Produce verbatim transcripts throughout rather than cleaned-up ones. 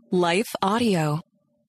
Life Audio.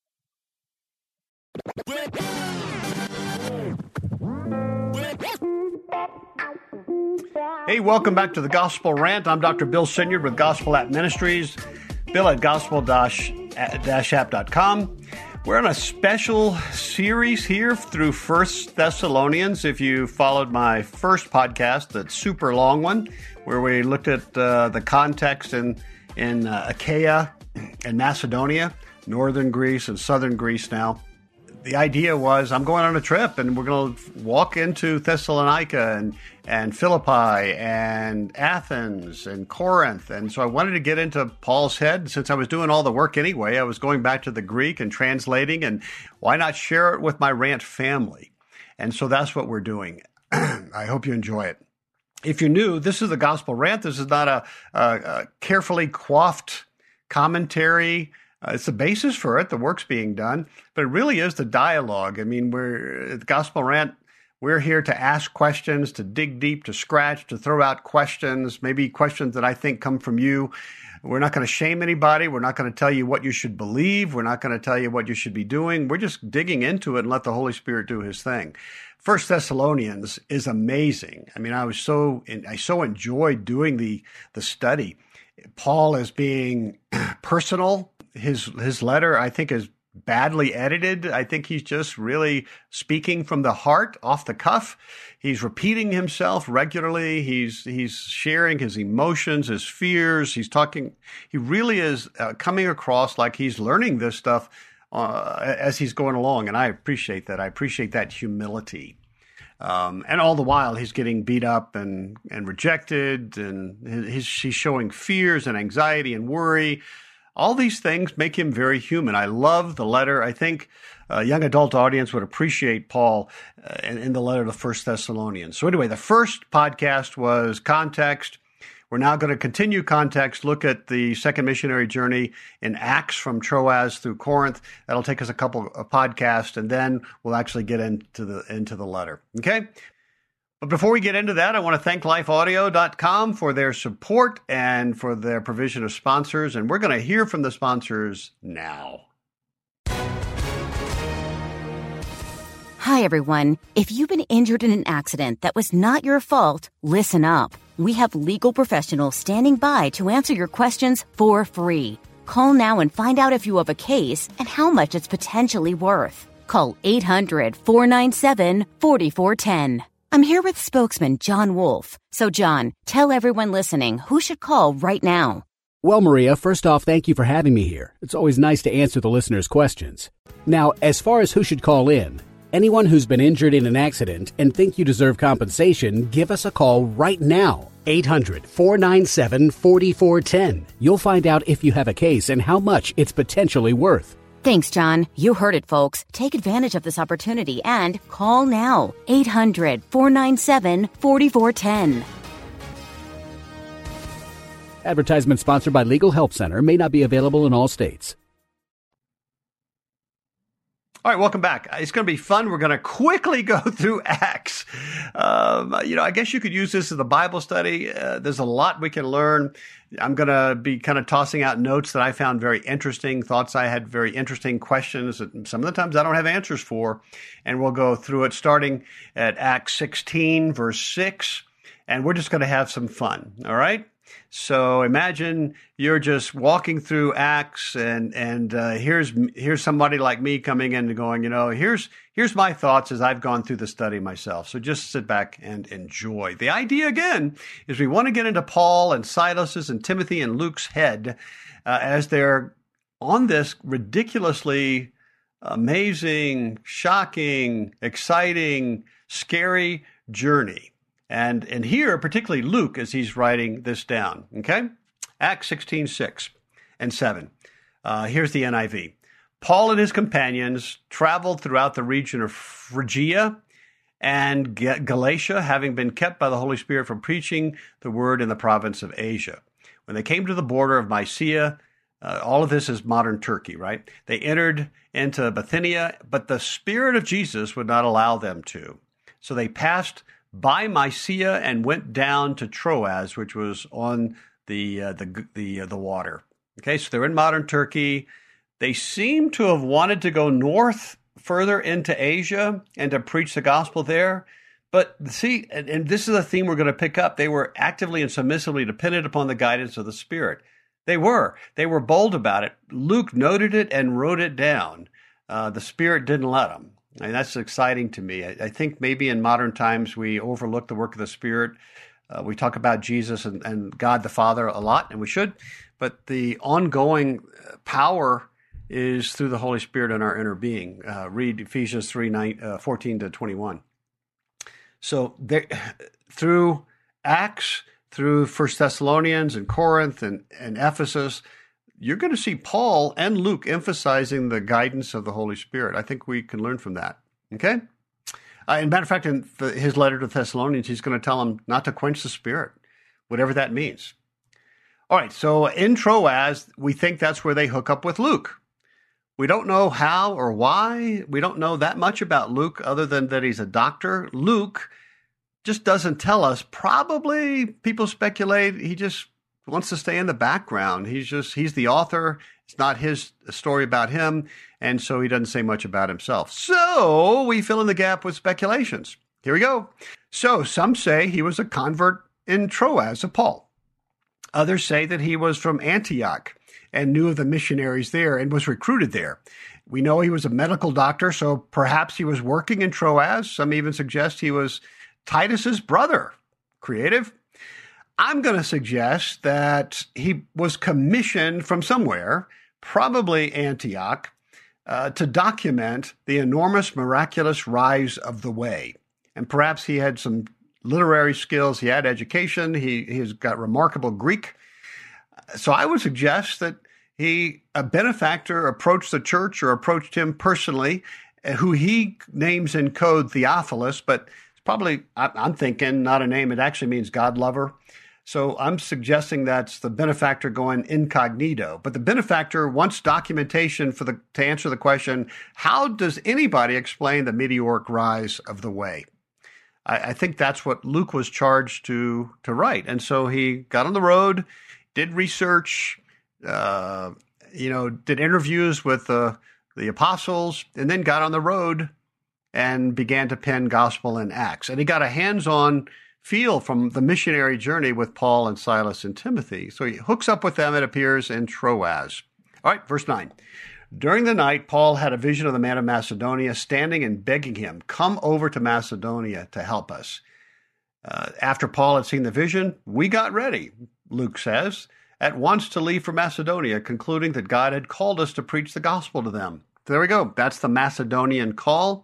Hey, welcome back to the Gospel Rant. I'm Doctor Bill Sinyard with Gospel App Ministries, bill at gospel dash app dot com. We're on a special series here through First Thessalonians. If you followed my first podcast, that super long one, where we looked at uh, the context in, in uh, Achaia and Macedonia, northern Greece and southern Greece now. The idea was I'm going on a trip and we're going to walk into Thessalonica and, and Philippi and Athens and Corinth. And so I wanted to get into Paul's head. Since I was doing all the work anyway, I was going back to the Greek and translating, and why not share it with my rant family? And so that's what we're doing. I hope you enjoy it. If you're new, this is the Gospel Rant. This is not a, a, a carefully coiffed commentary. Uh, it's the basis for it. The work's being done, but it really is the dialogue. I mean, we're at the Gospel Rant. We're here to ask questions, to dig deep, to scratch, to throw out questions, maybe questions that I think come from you. We're not going to shame anybody. We're not going to tell you what you should believe. We're not going to tell you what you should be doing. We're just digging into it and let the Holy Spirit do his thing. First Thessalonians is amazing. I mean, I was so, I so enjoyed doing the, the study. Paul is being personal. His his letter, I think, is badly edited. I think he's just really speaking from the heart, off the cuff. He's repeating himself regularly. He's he's sharing his emotions, his fears. He's talking. He really is uh, coming across like he's learning this stuff uh, as he's going along, and I appreciate that. I appreciate that humility. Um, and all the while, he's getting beat up and and rejected, and his, he's showing fears and anxiety and worry. All these things make him very human. I love the letter. I think a young adult audience would appreciate Paul uh, in, in the letter to First Thessalonians. So anyway, the first podcast was context. We're now going to continue context, look at the second missionary journey in Acts from Troas through Corinth. That'll take us a couple of podcasts, and then we'll actually get into the into the letter. Okay? But before we get into that, I want to thank life audio dot com for their support and for their provision of sponsors. And we're going to hear from the sponsors now. Hi, everyone. If you've been injured in an accident that was not your fault, listen up. We have legal professionals standing by to answer your questions for free. Call now and find out if you have a case and how much it's potentially worth. Call eight hundred, four nine seven, four four one zero. I'm here with spokesman John Wolf. So, John, tell everyone listening who should call right now. Well, Maria, first off, thank you for having me here. It's always nice to answer the listeners' questions. Now, as far as who should call in, anyone who's been injured in an accident and think you deserve compensation, give us a call right now. eight hundred, four nine seven, four four one zero. You'll find out if you have a case and how much it's potentially worth. Thanks, John. You heard it, folks. Take advantage of this opportunity and call now. eight hundred, four nine seven, four four one zero. Advertisement sponsored by Legal Help Center. May not be available in all states. All right, welcome back. It's going to be fun. We're going to quickly go through Acts. Um, you know, I guess you could use this as a Bible study. Uh, there's a lot we can learn. I'm going to be kind of tossing out notes that I found very interesting, thoughts I had, very interesting questions that some of the times I don't have answers for. And we'll go through it starting at Acts sixteen, verse six. And we're just going to have some fun. All right? So imagine you're just walking through Acts, and and uh, here's here's somebody like me coming in and going, you know, here's here's my thoughts as I've gone through the study myself. So just sit back and enjoy. The idea again is we want to get into Paul and Silas's and Timothy and Luke's head uh, as they're on this ridiculously amazing, shocking, exciting, scary journey. And and here, particularly Luke, as he's writing this down, okay? Acts sixteen, six and seven. Uh, here's the N I V. Paul and his companions traveled throughout the region of Phrygia and Galatia, having been kept by the Holy Spirit from preaching the word in the province of Asia. When they came to the border of Mysia, uh, all of this is modern Turkey, right? They entered into Bithynia, but the Spirit of Jesus would not allow them to. So they passed by Mysia and went down to Troas, which was on the uh, the the uh, the water. Okay, so they're in modern Turkey. They seem to have wanted to go north further into Asia and to preach the gospel there. But see, and, and this is a theme we're going to pick up. They were actively and submissively dependent upon the guidance of the Spirit. They were. They were bold about it. Luke noted it and wrote it down. Uh, the Spirit didn't let them. And that's exciting to me. I, I think maybe in modern times we overlook the work of the Spirit. Uh, we talk about Jesus and, and God the Father a lot, and we should. But the ongoing power is through the Holy Spirit in our inner being. Uh, read Ephesians three, nine, uh, fourteen to twenty-one. So there, through Acts, through First Thessalonians and Corinth and, and Ephesus, you're going to see Paul and Luke emphasizing the guidance of the Holy Spirit. I think we can learn from that. Okay? Uh, as a matter of fact, in his letter to Thessalonians, he's going to tell them not to quench the Spirit, whatever that means. All right, so in Troas, we think that's where they hook up with Luke. We don't know how or why. We don't know that much about Luke other than that he's a doctor. Luke just doesn't tell us. Probably, people speculate, he just wants to stay in the background. He's just, he's the author. It's not his story about him. And so he doesn't say much about himself. So we fill in the gap with speculations. Here we go. So some say he was a convert in Troas of Paul. Others say that he was from Antioch and knew of the missionaries there and was recruited there. We know he was a medical doctor, so perhaps he was working in Troas. Some even suggest he was Titus's brother. Creative. I'm going to suggest that he was commissioned from somewhere, probably Antioch, uh, to document the enormous, miraculous rise of the way. And perhaps he had some literary skills. He had education. He, he's got remarkable Greek. So I would suggest that he, a benefactor, approached the church or approached him personally, who he names in code Theophilus, but it's probably, I'm thinking, not a name. It actually means God lover. So I'm suggesting that's the benefactor going incognito. But the benefactor wants documentation for the to answer the question, how does anybody explain the meteoric rise of the way? I, I think that's what Luke was charged to, to write. And so he got on the road, did research, uh, you know, did interviews with the, the apostles, and then got on the road and began to pen Gospel and Acts. And he got a hands-on feel from the missionary journey with Paul and Silas and Timothy. So he hooks up with them, it appears, in Troas. All right, verse nine. During the night, Paul had a vision of the man of Macedonia standing and begging him, come over to Macedonia to help us. Uh, after Paul had seen the vision, we got ready, Luke says, at once to leave for Macedonia, concluding that God had called us to preach the gospel to them. So there we go. That's the Macedonian call.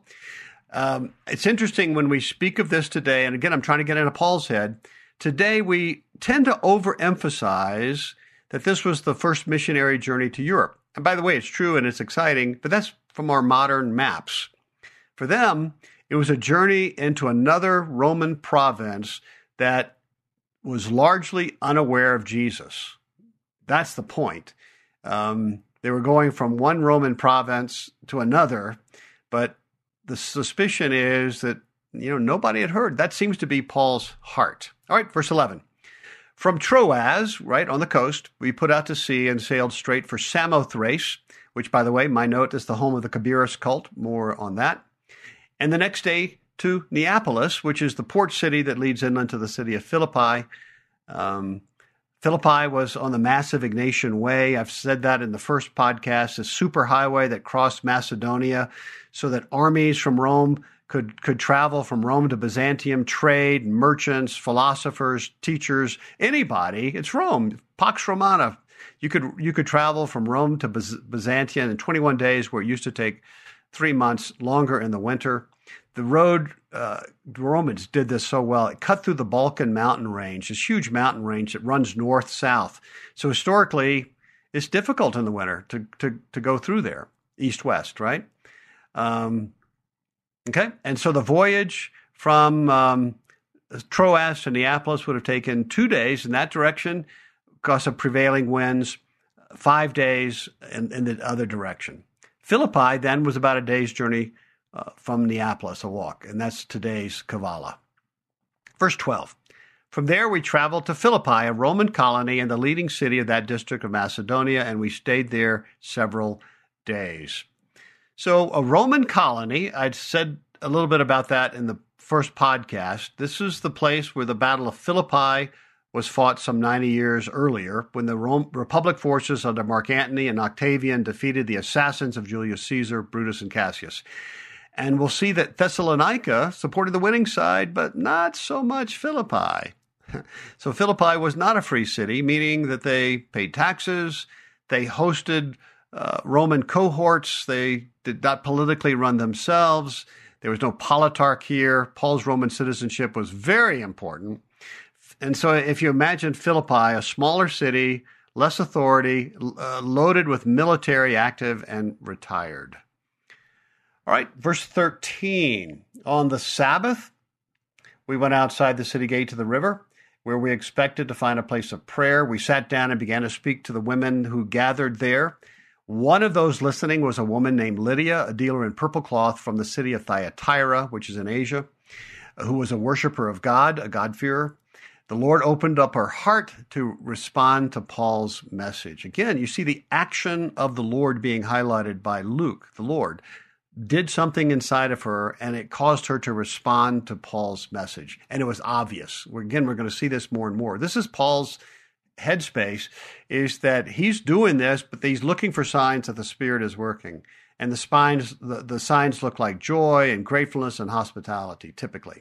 Um, it's interesting when we speak of this today, and again, I'm trying to get into Paul's head. Today, we tend to overemphasize that this was the first missionary journey to Europe. And by the way, it's true and it's exciting, but that's from our modern maps. For them, it was a journey into another Roman province that was largely unaware of Jesus. That's the point. Um, they were going from one Roman province to another, but the suspicion is that, you know, nobody had heard. That seems to be Paul's heart. All right, verse eleven. From Troas, right on the coast, we put out to sea and sailed straight for Samothrace, which, by the way, my note is the home of the Cabirus cult. More on that. And the next day to Neapolis, which is the port city that leads inland to the city of Philippi. Um, Philippi was on the massive Ignatian Way. I've said that in the first podcast, a superhighway that crossed Macedonia so that armies from Rome could, could travel from Rome to Byzantium, trade, merchants, philosophers, teachers, anybody. It's Rome, Pax Romana. You could, you could travel from Rome to Byz- Byzantium in twenty-one days, where it used to take three months longer in the winter. The road, uh, the Romans did this so well. It cut through the Balkan mountain range, this huge mountain range that runs north-south. So historically, it's difficult in the winter to to, to go through there, east-west, right? Um, okay, and so the voyage from um, Troas to Neapolis would have taken two days in that direction because of prevailing winds, five days in, in the other direction. Philippi then was about a day's journey uh, from Neapolis, a walk, and that's today's Kavala. Verse twelve. From there we traveled to Philippi, a Roman colony and the leading city of that district of Macedonia, and we stayed there several days. So a Roman colony, I'd said a little bit about that in the first podcast. This is the place where the Battle of Philippi was fought some ninety years earlier, when the Rome, Republic forces under Mark Antony and Octavian defeated the assassins of Julius Caesar, Brutus, and Cassius. And we'll see that Thessalonica supported the winning side, but not so much Philippi. So Philippi was not a free city, meaning that they paid taxes, they hosted uh, Roman cohorts, they did not politically run themselves, there was no politarch here. Paul's Roman citizenship was very important. And so if you imagine Philippi, a smaller city, less authority, uh, loaded with military, active, and retired. All right, verse thirteen. On the Sabbath, we went outside the city gate to the river, where we expected to find a place of prayer. We sat down and began to speak to the women who gathered there. One of those listening was a woman named Lydia, a dealer in purple cloth from the city of Thyatira, which is in Asia, who was a worshiper of God, a God-fearer. The Lord opened up her heart to respond to Paul's message. Again, you see the action of the Lord being highlighted by Luke. The Lord did something inside of her, and it caused her to respond to Paul's message. And it was obvious. Again, we're going to see this more and more. This is Paul's headspace, is that he's doing this, but he's looking for signs that the Spirit is working. And the, spines, the, the signs look like joy and gratefulness and hospitality, typically.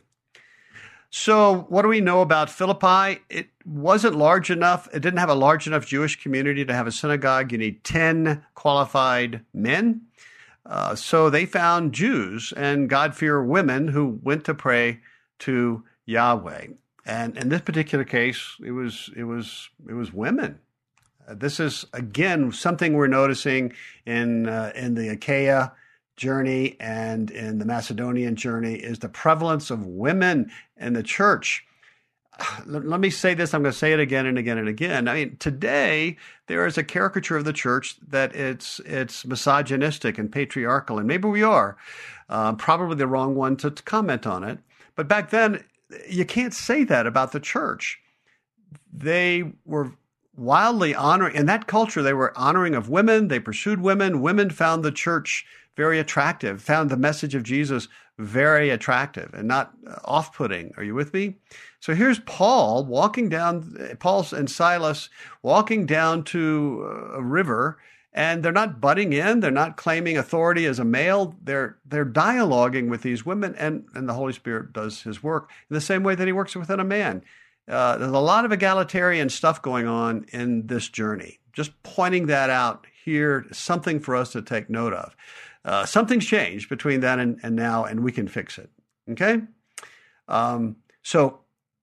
So what do we know about Philippi? It wasn't large enough. It didn't have a large enough Jewish community to have a synagogue. You need ten qualified men. Uh, so they found Jews and God-fearer women who went to pray to Yahweh. And in this particular case, it was it was it was women. Uh, this is again something we're noticing in uh, in the Achaia journey and in the Macedonian journey, is the prevalence of women in the church. Let me say this, I'm going to say it again and again and again. I mean, today there is a caricature of the church that it's it's misogynistic and patriarchal, and maybe we are, uh, probably the wrong one to, to comment on it. But back then, you can't say that about the church. They were wildly honoring, in that culture, they were honoring of women, they pursued women, women found the church very attractive, found the message of Jesus very attractive and not off-putting. Are you with me? So here's Paul walking down, Paul and Silas walking down to a river, and they're not butting in. They're not claiming authority as a male. They're they're dialoguing with these women, and, and the Holy Spirit does his work in the same way that he works within a man. Uh, there's a lot of egalitarian stuff going on in this journey. Just pointing that out here, something for us to take note of. Uh, something's changed between then and, and now, and we can fix it. Okay? Um, so,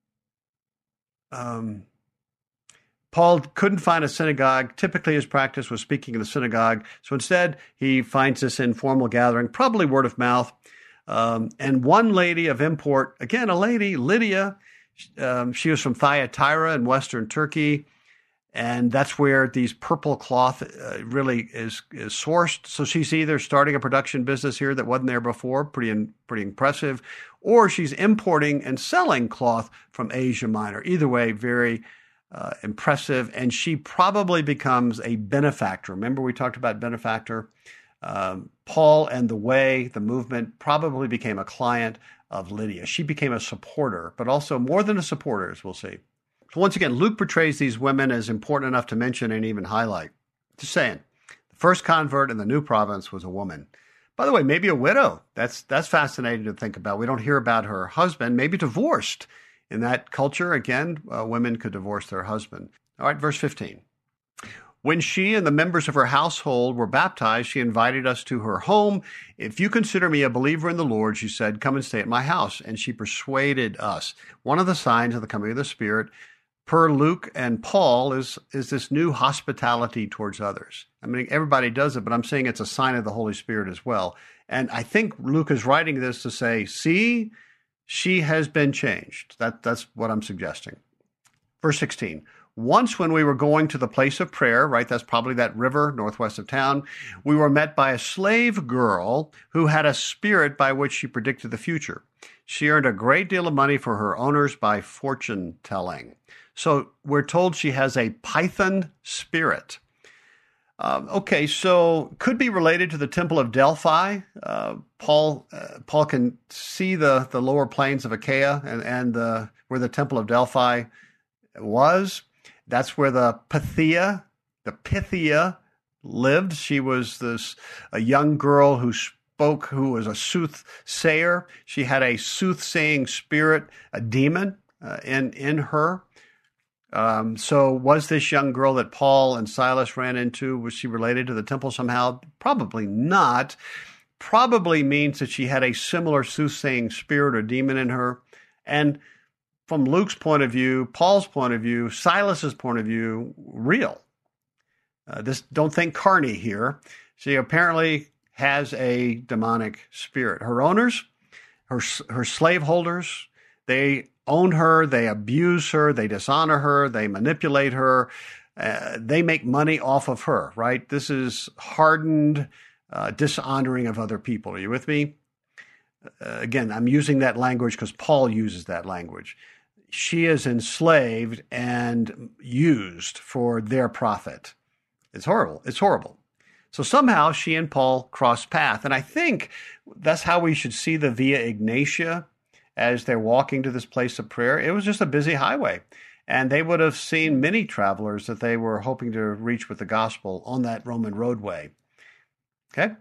um, Paul couldn't find a synagogue. Typically, his practice was speaking in the synagogue. So instead, he finds this informal gathering, probably word of mouth. Um, and one lady of import, again, a lady, Lydia, um, she was from Thyatira in Western Turkey. And that's where these purple cloth uh, really is is sourced. So she's either starting a production business here that wasn't there before, pretty pretty impressive, or she's importing and selling cloth from Asia Minor. Either way, very uh, impressive. And she probably becomes a benefactor. Remember we talked about benefactor? Um, Paul and the Way, the movement, probably became a client of Lydia. She became a supporter, but also more than a supporter, as we'll see. So once again, Luke portrays these women as important enough to mention and even highlight. Just saying, the first convert in the new province was a woman. By the way, maybe a widow. That's that's fascinating to think about. We don't hear about her husband, maybe divorced. In that culture, again, uh, women could divorce their husband. All right, verse fifteen. When she and the members of her household were baptized, she invited us to her home. If you consider me a believer in the Lord, she said, come and stay at my house. And she persuaded us. One of the signs of the coming of the Spirit, per Luke and Paul, is, is this new hospitality towards others. I mean, everybody does it, but I'm saying it's a sign of the Holy Spirit as well. And I think Luke is writing this to say, see, she has been changed. That, that's what I'm suggesting. Verse sixteen. Once when we were going to the place of prayer, right, that's probably that river northwest of town, we were met by a slave girl who had a spirit by which she predicted the future. She earned a great deal of money for her owners by fortune telling. So we're told she has a python spirit. Um, okay, so could be related to the Temple of Delphi. Uh, Paul uh, Paul can see the, the lower plains of Achaia and, and the, where the Temple of Delphi was. That's where the Pythia, the Pythia lived. She was this a young girl who spoke, who was a soothsayer. She had a soothsaying spirit, a demon uh, in, in her. Um, so was this young girl that Paul and Silas ran into, was she related to the temple somehow? Probably not. Probably means that she had a similar soothsaying spirit or demon in her. And from Luke's point of view, Paul's point of view, Silas's point of view, real. Uh, this don't think carny here. She apparently has a demonic spirit. Her owners, her her slaveholders, they own her, they abuse her, they dishonor her, they manipulate her, uh, they make money off of her, right? This is hardened uh, dishonoring of other people. Are you with me? Uh, again, I'm using that language because Paul uses that language. She is enslaved and used for their profit. It's horrible. It's horrible. So somehow she and Paul cross path. And I think that's how we should see the Via Ignatia as they're walking to this place of prayer. It was just a busy highway. And they would have seen many travelers that they were hoping to reach with the gospel on that Roman roadway. Okay?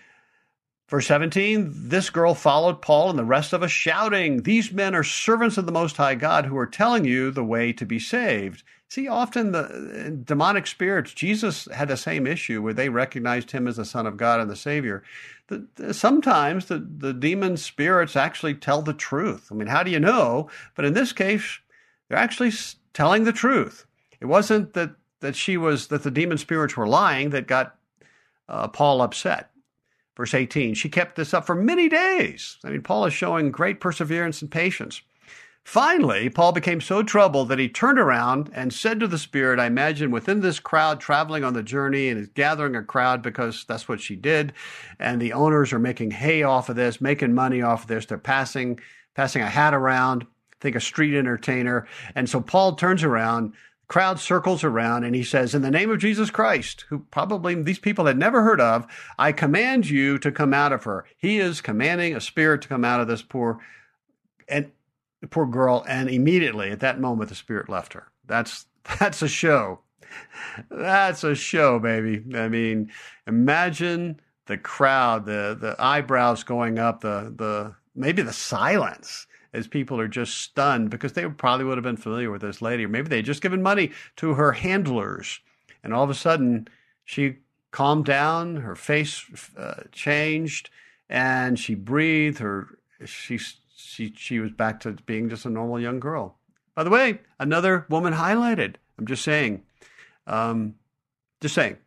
Verse seventeen, this girl followed Paul and the rest of us shouting, "These men are servants of the Most High God who are telling you the way to be saved." See, often the demonic spirits, Jesus had the same issue where they recognized him as the Son of God and the Savior. The, the, sometimes the, the demon spirits actually tell the truth. I mean, how do you know? But in this case, they're actually telling the truth. It wasn't that, that she was, that the demon spirits were lying that got uh, Paul upset. Verse eighteen, she kept this up for many days. I mean, Paul is showing great perseverance and patience. Finally, Paul became so troubled that he turned around and said to the Spirit, I imagine within this crowd traveling on the journey and is gathering a crowd because that's what she did. And the owners are making hay off of this, making money off of this. They're passing, passing a hat around, think a street entertainer. And so Paul turns around, crowd circles around, and he says, in the name of Jesus Christ, who probably these people had never heard of, I command you to come out of her. He is commanding a spirit to come out of this poor, and the poor girl, and immediately at that moment, the spirit left her. That's that's a show. That's a show, baby. I mean, imagine the crowd, the the eyebrows going up, the the maybe the silence as people are just stunned because they probably would have been familiar with this lady, or maybe they had just given money to her handlers, and all of a sudden she calmed down, her face uh, changed, and she breathed. Her she. She she was back to being just a normal young girl. By the way, another woman highlighted. I'm just saying. Um, just saying.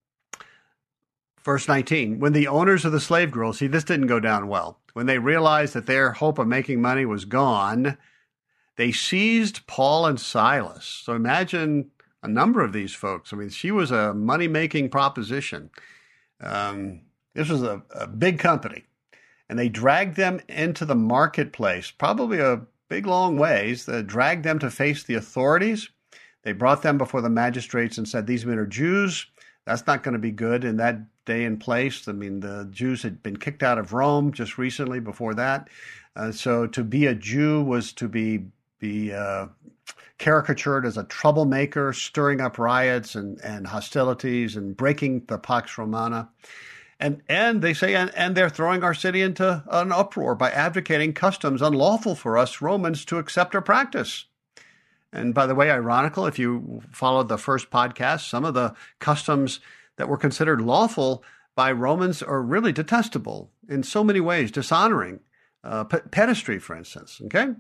Verse nineteen, when the owners of the slave girls, see, this didn't go down well. When they realized that their hope of making money was gone, they seized Paul and Silas. So imagine a number of these folks. I mean, she was a money-making proposition. Um, this was a, a big company. And they dragged them into the marketplace, probably a big, long ways. They dragged them to face the authorities. They brought them before the magistrates and said, these men are Jews. That's not going to be good in that day and place. I mean, the Jews had been kicked out of Rome just recently before that. Uh, so to be a Jew was to be, be uh, caricatured as a troublemaker, stirring up riots and, and hostilities and breaking the Pax Romana. And and they say, and, and they're throwing our city into an uproar by advocating customs unlawful for us Romans to accept or practice. And by the way, ironical, if you followed the first podcast, some of the customs that were considered lawful by Romans are really detestable in so many ways, dishonoring, uh, pederasty, for instance, okay?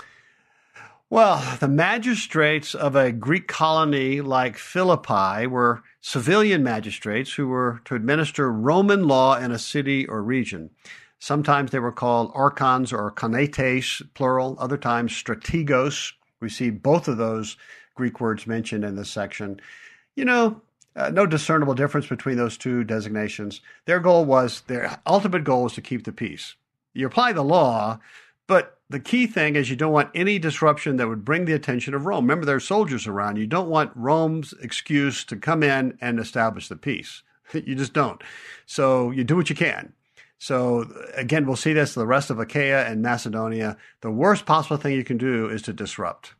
Well, the magistrates of a Greek colony like Philippi were civilian magistrates who were to administer Roman law in a city or region. Sometimes they were called archons or konetes, plural. Other times strategos. We see both of those Greek words mentioned in this section. You know, uh, no discernible difference between those two designations. Their goal was, their ultimate goal was to keep the peace. You apply the law, but the key thing is you don't want any disruption that would bring the attention of Rome. Remember, there are soldiers around. You don't want Rome's excuse to come in and establish the peace. You just don't. So you do what you can. So again, we'll see this in the rest of Achaia and Macedonia. The worst possible thing you can do is to disrupt.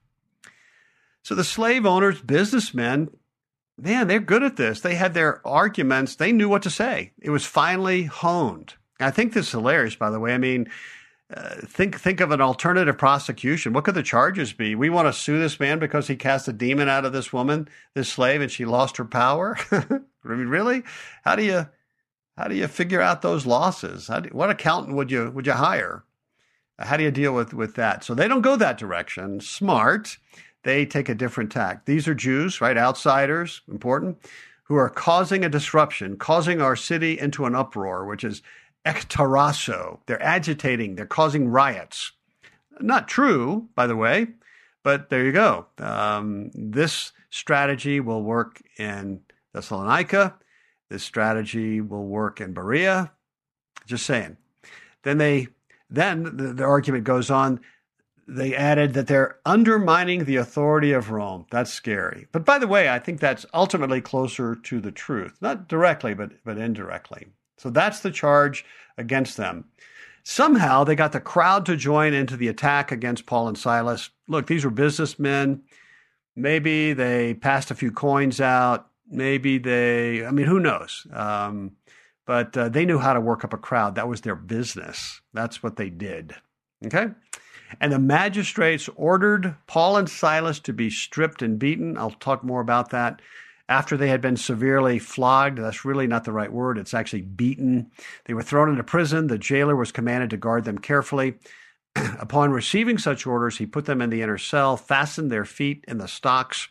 So the slave owners, businessmen, man, they're good at this. They had their arguments. They knew what to say. It was finely honed. I think this is hilarious, by the way. I mean, uh, think think of an alternative prosecution. What could the charges be? We want to sue this man because he cast a demon out of this woman, this slave, and she lost her power? I mean, really? How do you how do you figure out those losses? How do, what accountant would you would you hire? How do you deal with, with that? So they don't go that direction. Smart. They take a different tack. These are Jews, right? Outsiders, important, who are causing a disruption, causing our city into an uproar, which is ektarasso. They're agitating. They're causing riots. Not true, by the way, but there you go. Um, this strategy will work in Thessalonica. This strategy will work in Berea. Just saying. Then they, then the, the argument goes on. They added that they're undermining the authority of Rome. That's scary. But by the way, I think that's ultimately closer to the truth. Not directly, but, but indirectly. So that's the charge against them. Somehow they got the crowd to join into the attack against Paul and Silas. Look, these were businessmen. Maybe they passed a few coins out. Maybe they, I mean, who knows? Um, but uh, they knew how to work up a crowd. That was their business. That's what they did. Okay? And the magistrates ordered Paul and Silas to be stripped and beaten. I'll talk more about that. After they had been severely flogged, that's really not the right word. It's actually beaten. They were thrown into prison. The jailer was commanded to guard them carefully. Upon receiving such orders, he put them in the inner cell, fastened their feet in the stocks.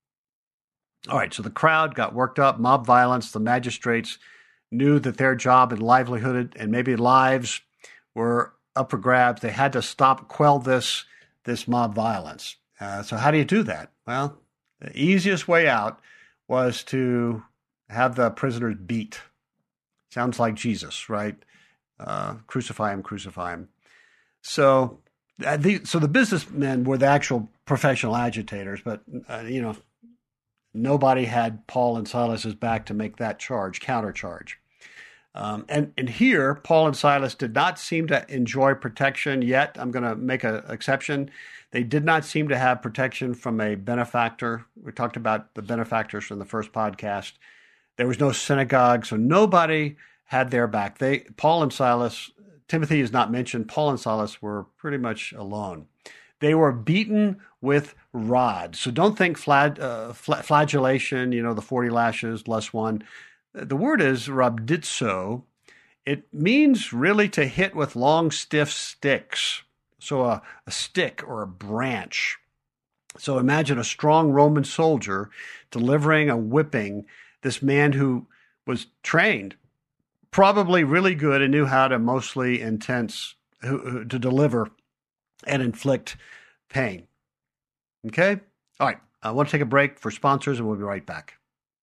All right, so the crowd got worked up, mob violence. The magistrates knew that their job and livelihood and maybe lives were up for grabs. They had to stop, quell this, this mob violence. Uh, so how do you do that? Well, the easiest way out was to have the prisoners beat. Sounds like Jesus, right? Uh, crucify him, crucify him. So, uh, the, so the businessmen were the actual professional agitators, but, uh, you know, nobody had Paul and Silas's back to make that charge, countercharge. Um, and, and here, Paul and Silas did not seem to enjoy protection yet. I'm going to make an exception. They did not seem to have protection from a benefactor. We talked about the benefactors from the first podcast. There was no synagogue, so nobody had their back. They, Paul and Silas, Timothy is not mentioned. Paul and Silas were pretty much alone. They were beaten with rods. So don't think flag, uh, flagellation, you know, the forty lashes, less one. The word is rabditzo. It means really to hit with long, stiff sticks. So a, a stick or a branch. So imagine a strong Roman soldier delivering a whipping, this man who was trained, probably really good and knew how to mostly intense, to deliver and inflict pain. Okay? All right. I want to take a break for sponsors and we'll be right back.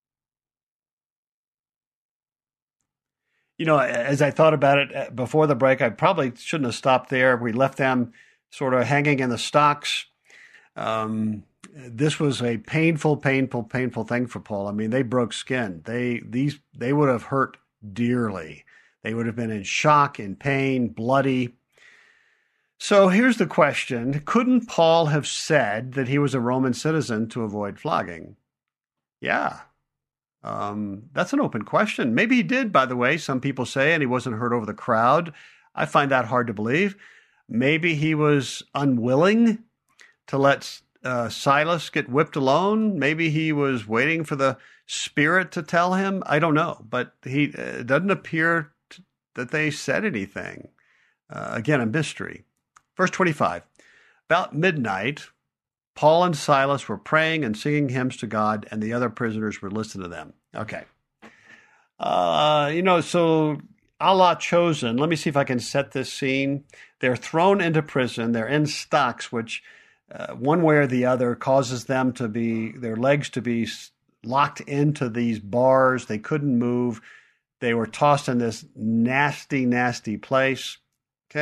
You know, as I thought about it before the break, I probably shouldn't have stopped there. We left them sort of hanging in the stocks. Um, this was a painful, painful, painful thing for Paul. I mean, they broke skin. They these they would have hurt dearly. They would have been in shock, in pain, bloody. So here's the question. Couldn't Paul have said that he was a Roman citizen to avoid flogging? Yeah. Um, that's an open question. Maybe he did, by the way, some people say, and he wasn't heard over the crowd. I find that hard to believe. Maybe he was unwilling to let uh, Silas get whipped alone. Maybe he was waiting for the Spirit to tell him. I don't know, but he it doesn't appear to, that they said anything. Uh, again, a mystery. Verse twenty-five, about midnight, Paul and Silas were praying and singing hymns to God, and the other prisoners were listening to them. Okay. Uh, you know, so a la Chosen, let me see if I can set this scene. They're thrown into prison. They're in stocks, which uh, one way or the other causes them to be, their legs to be locked into these bars. They couldn't move. They were tossed in this nasty, nasty place. Okay.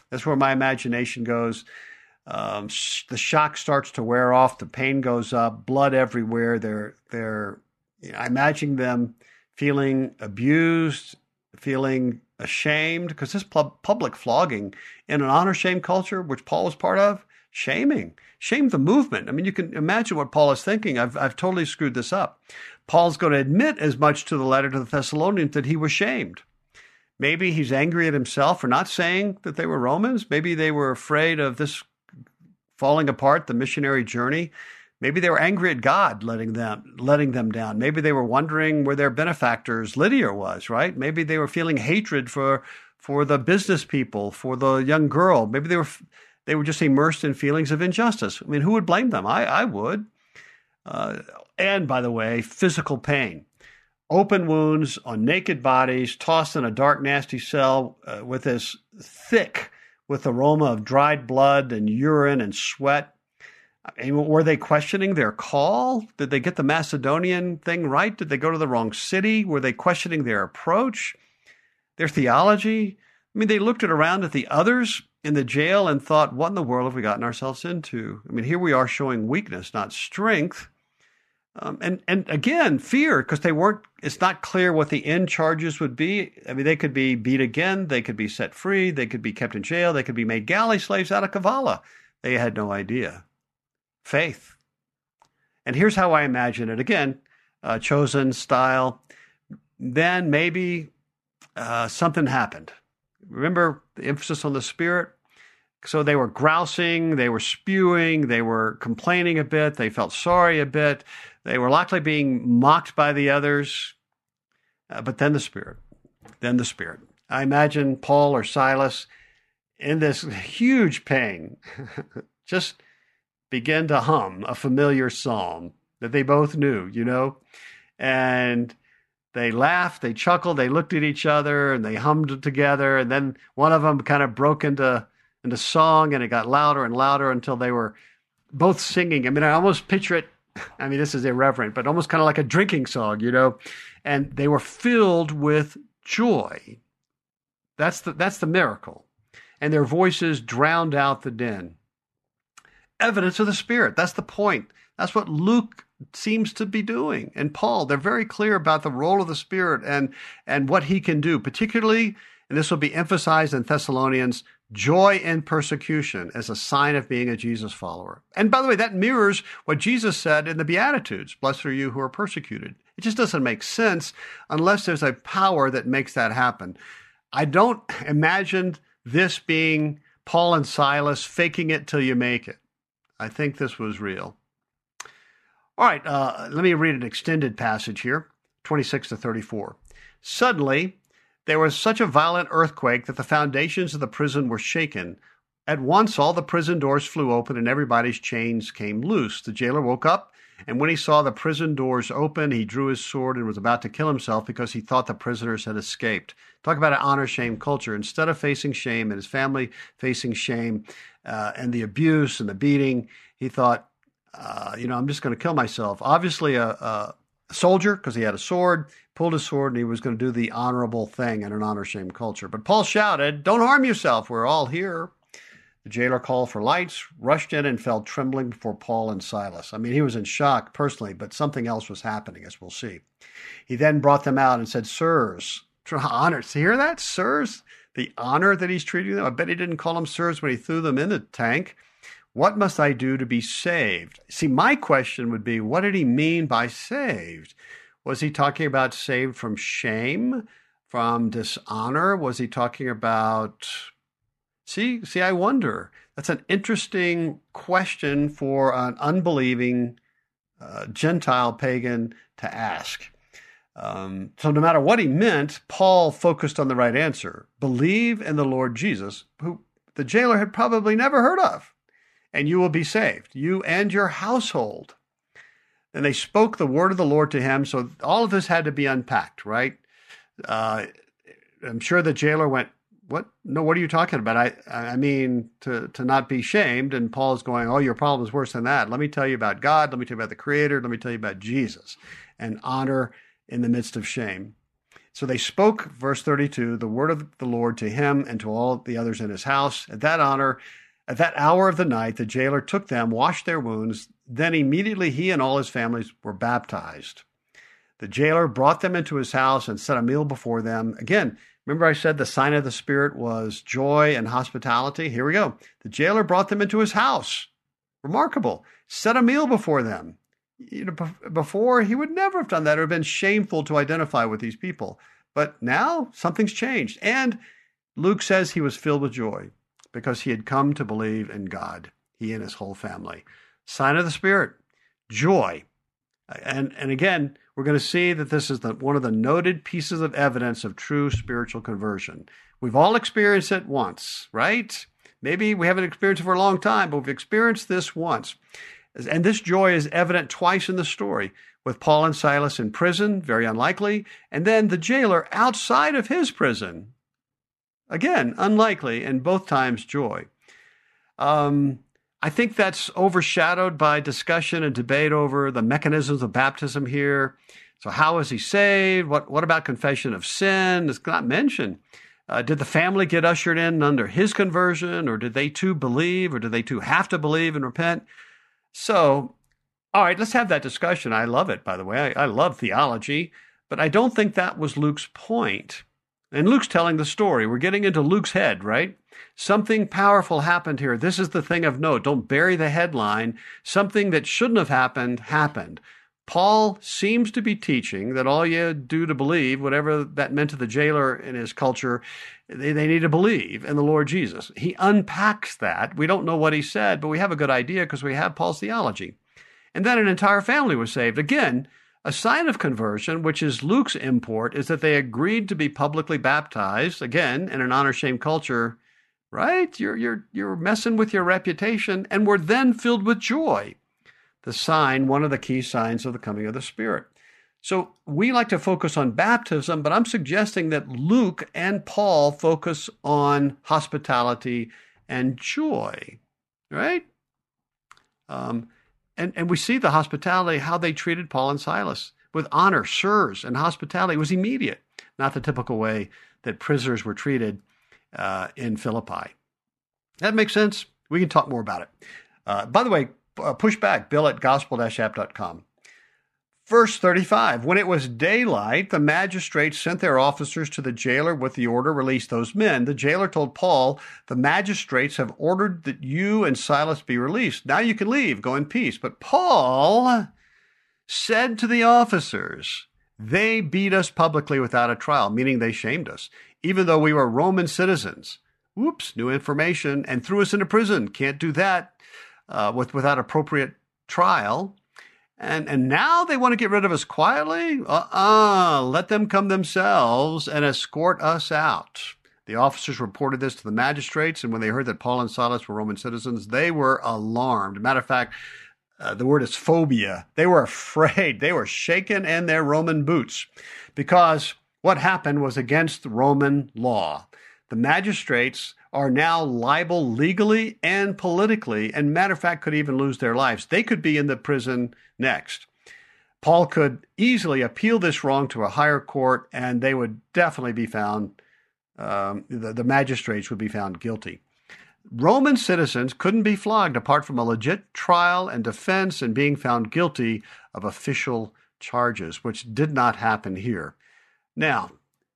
That's where my imagination goes. Um, the shock starts to wear off. The pain goes up. Blood everywhere. They're they're. You know, I imagine them feeling abused, feeling ashamed, because this pub- public flogging in an honor shame culture, which Paul was part of, shaming, shame the movement. I mean, you can imagine what Paul is thinking. I've I've totally screwed this up. Paul's going to admit as much to the letter to the Thessalonians that he was shamed. Maybe he's angry at himself for not saying that they were Romans. Maybe they were afraid of this falling apart, the missionary journey. Maybe they were angry at God letting them letting them down. Maybe they were wondering where their benefactors Lydia was, right? Maybe they were feeling hatred for for the business people, for the young girl. Maybe they were they were just immersed in feelings of injustice. I mean, who would blame them? I, I would. Uh, and by the way, physical pain. Open wounds on naked bodies, tossed in a dark, nasty cell uh, with this thick, with aroma of dried blood and urine and sweat. And were they questioning their call? Did they get the Macedonian thing right? Did they go to the wrong city? Were they questioning their approach, their theology? I mean, they looked at around at the others in the jail and thought, what in the world have we gotten ourselves into? I mean, here we are showing weakness, not strength. Um, and, and again, fear, because they weren't, it's not clear what the end charges would be. I mean, they could be beat again. They could be set free. They could be kept in jail. They could be made galley slaves out of Kavala. They had no idea. Faith. And here's how I imagine it. Again, uh, chosen style. Then maybe uh, something happened. Remember the emphasis on the Spirit? So they were grousing, they were spewing, they were complaining a bit, they felt sorry a bit, they were likely being mocked by the others. Uh, but then the Spirit, then the Spirit. I imagine Paul or Silas in this huge pain just begin to hum a familiar psalm that they both knew, you know, and they laughed, they chuckled, they looked at each other, and they hummed it together. And then one of them kind of broke into, into song, and it got louder and louder until they were both singing. I mean, I almost picture it, I mean, this is irreverent, but almost kind of like a drinking song, you know, and they were filled with joy. That's the, that's the miracle. And their voices drowned out the din. Evidence of the Spirit. That's the point. That's what Luke seems to be doing. And Paul, they're very clear about the role of the Spirit and, and what he can do, particularly, and this will be emphasized in Thessalonians, joy in persecution as a sign of being a Jesus follower. And by the way, that mirrors what Jesus said in the Beatitudes. Blessed are you who are persecuted. It just doesn't make sense unless there's a power that makes that happen. I don't imagine this being Paul and Silas faking it till you make it. I think this was real. All right, uh, let me read an extended passage here, twenty-six to thirty-four. Suddenly, there was such a violent earthquake that the foundations of the prison were shaken. At once, all the prison doors flew open and everybody's chains came loose. The jailer woke up, and when he saw the prison doors open, he drew his sword and was about to kill himself because he thought the prisoners had escaped. Talk about an honor-shame culture. Instead of facing shame and his family facing shame uh, and the abuse and the beating, he thought, uh, you know, I'm just going to kill myself. Obviously, a, a soldier, because he had a sword, pulled his sword, and he was going to do the honorable thing in an honor-shame culture. But Paul shouted, don't harm yourself. We're all here. The jailer called for lights, rushed in, and fell trembling before Paul and Silas. I mean, he was in shock personally, but something else was happening, as we'll see. He then brought them out and said, sirs, honor. See, hear that? Sirs, the honor that he's treating them. I bet he didn't call them sirs when he threw them in the tank. What must I do to be saved? See, my question would be, what did he mean by saved? Was he talking about saved from shame, from dishonor? Was he talking about... See, see, I wonder. That's an interesting question for an unbelieving uh, Gentile pagan to ask. Um, so no matter what he meant, Paul focused on the right answer. Believe in the Lord Jesus, who the jailer had probably never heard of, and you will be saved, you and your household. And they spoke the word of the Lord to him, so all of this had to be unpacked, right? Uh, I'm sure the jailer went, what? No, what are you talking about? I I mean, to, to not be shamed. And Paul's going, oh, your problem is worse than that. Let me tell you about God. Let me tell you about the Creator. Let me tell you about Jesus and honor in the midst of shame. So they spoke, verse thirty-two, the word of the Lord to him and to all the others in his house. At that honor, at that hour of the night, the jailer took them, washed their wounds. Then immediately he and all his families were baptized. The jailer brought them into his house and set a meal before them. Again, remember I said the sign of the Spirit was joy and hospitality? Here we go. The jailer brought them into his house. Remarkable. Set a meal before them. You know, before, he would never have done that. It would have been shameful to identify with these people. But now something's changed. And Luke says he was filled with joy because he had come to believe in God, he and his whole family. Sign of the Spirit, joy. And, and again, we're going to see that this is the, one of the noted pieces of evidence of true spiritual conversion. We've all experienced it once, right? Maybe we haven't experienced it for a long time, but we've experienced this once. And this joy is evident twice in the story, with Paul and Silas in prison, very unlikely, and then the jailer outside of his prison. Again, unlikely, and both times joy. Um, I think that's overshadowed by discussion and debate over the mechanisms of baptism here. So how is he saved? What, what about confession of sin? It's not mentioned. Uh, did the family get ushered in under his conversion, or did they too believe, or did they too have to believe and repent? So, all right, let's have that discussion. I love it, by the way. I, I love theology, but I don't think that was Luke's point. And Luke's telling the story. We're getting into Luke's head, right? Something powerful happened here. This is the thing of note. Don't bury the headline. Something that shouldn't have happened, happened. Paul seems to be teaching that all you do to believe, whatever that meant to the jailer in his culture, they, they need to believe in the Lord Jesus. He unpacks that. We don't know what he said, but we have a good idea because we have Paul's theology. And then an entire family was saved. Again, a sign of conversion, which is Luke's import, is that they agreed to be publicly baptized. Again, in an honor-shame culture, right? You're, you're, you're messing with your reputation, and were then filled with joy. The sign, one of the key signs of the coming of the Spirit. So we like to focus on baptism, but I'm suggesting that Luke and Paul focus on hospitality and joy, right? Um, and, and we see the hospitality, how they treated Paul and Silas with honor, sirs, and hospitality. It was immediate, not the typical way that prisoners were treated uh, in Philippi. That makes sense? We can talk more about it. Uh, by the way, Uh, push back, Bill at gospel dash app dot com. Verse thirty-five, when it was daylight, the magistrates sent their officers to the jailer with the order, release those men. The jailer told Paul, the magistrates have ordered that you and Silas be released. Now you can leave, go in peace. But Paul said to the officers, they beat us publicly without a trial, meaning they shamed us, even though we were Roman citizens. Whoops, new information, and threw us into prison. Can't do that. Uh, with without appropriate trial, and and now they want to get rid of us quietly? Uh-uh, let them come themselves and escort us out. The officers reported this to the magistrates, and when they heard that Paul and Silas were Roman citizens, they were alarmed. Matter of fact, uh, the word is phobia. They were afraid. They were shaken in their Roman boots because what happened was against Roman law. The magistrates are now liable legally and politically, and matter of fact, could even lose their lives. They could be in the prison next. Paul could easily appeal this wrong to a higher court, and they would definitely be found, um, the, the magistrates would be found guilty. Roman citizens couldn't be flogged apart from a legit trial and defense and being found guilty of official charges, which did not happen here. Now,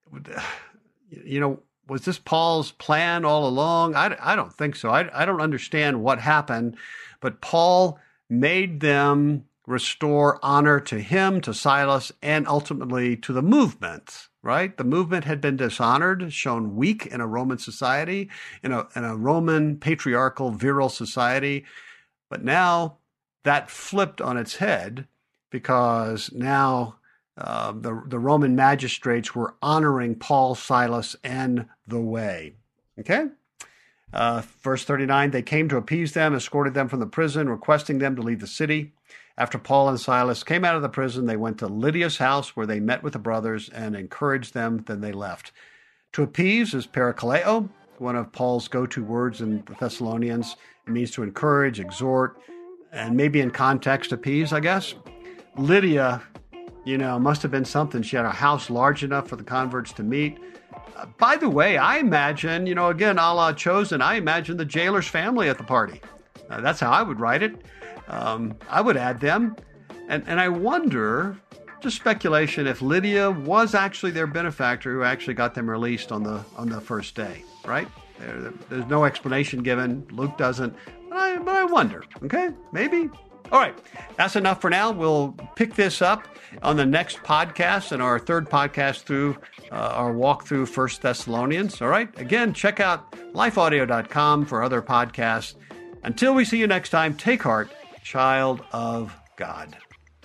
you know, was this Paul's plan all along? I, I don't think so. I, I don't understand what happened, but Paul made them restore honor to him, to Silas, and ultimately to the movement, right? The movement had been dishonored, shown weak in a Roman society, in a, in a Roman patriarchal, virile society. But now that flipped on its head because now Uh, the, the Roman magistrates were honoring Paul, Silas, and the way. Okay? Uh, verse thirty-nine, they came to appease them, escorted them from the prison, requesting them to leave the city. After Paul and Silas came out of the prison, they went to Lydia's house where they met with the brothers and encouraged them. Then they left. To appease is parakaleo, one of Paul's go-to words in the Thessalonians. It means to encourage, exhort, and maybe in context appease, I guess. Lydia You know, must have been something. She had a house large enough for the converts to meet. Uh, by the way, I imagine, you know, again, a la Chosen, I imagine the jailer's family at the party. Uh, that's how I would write it. Um, I would add them. And, and I wonder, just speculation, if Lydia was actually their benefactor who actually got them released on the on the first day, right? There, there's no explanation given. Luke doesn't. But I, but I wonder, okay? Maybe. All right, that's enough for now. We'll pick this up on the next podcast and our third podcast through uh, our walk through First Thessalonians. All right, again, check out life audio dot com for other podcasts. Until we see you next time, take heart, child of God.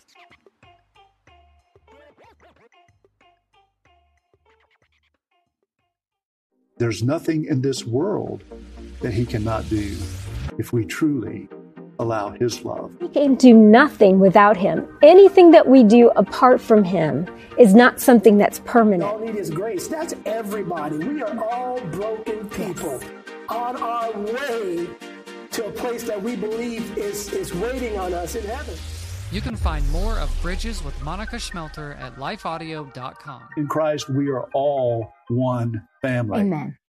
There's nothing in this world that he cannot do if we truly allow his love. We can do nothing without him. Anything that we do apart from him is not something that's permanent. All need is grace. That's everybody. We are all broken people on our way to a place that we believe is, is waiting on us in heaven. You can find more of Bridges with Monica Schmelter at life audio dot com. In Christ, we are all one family. Amen.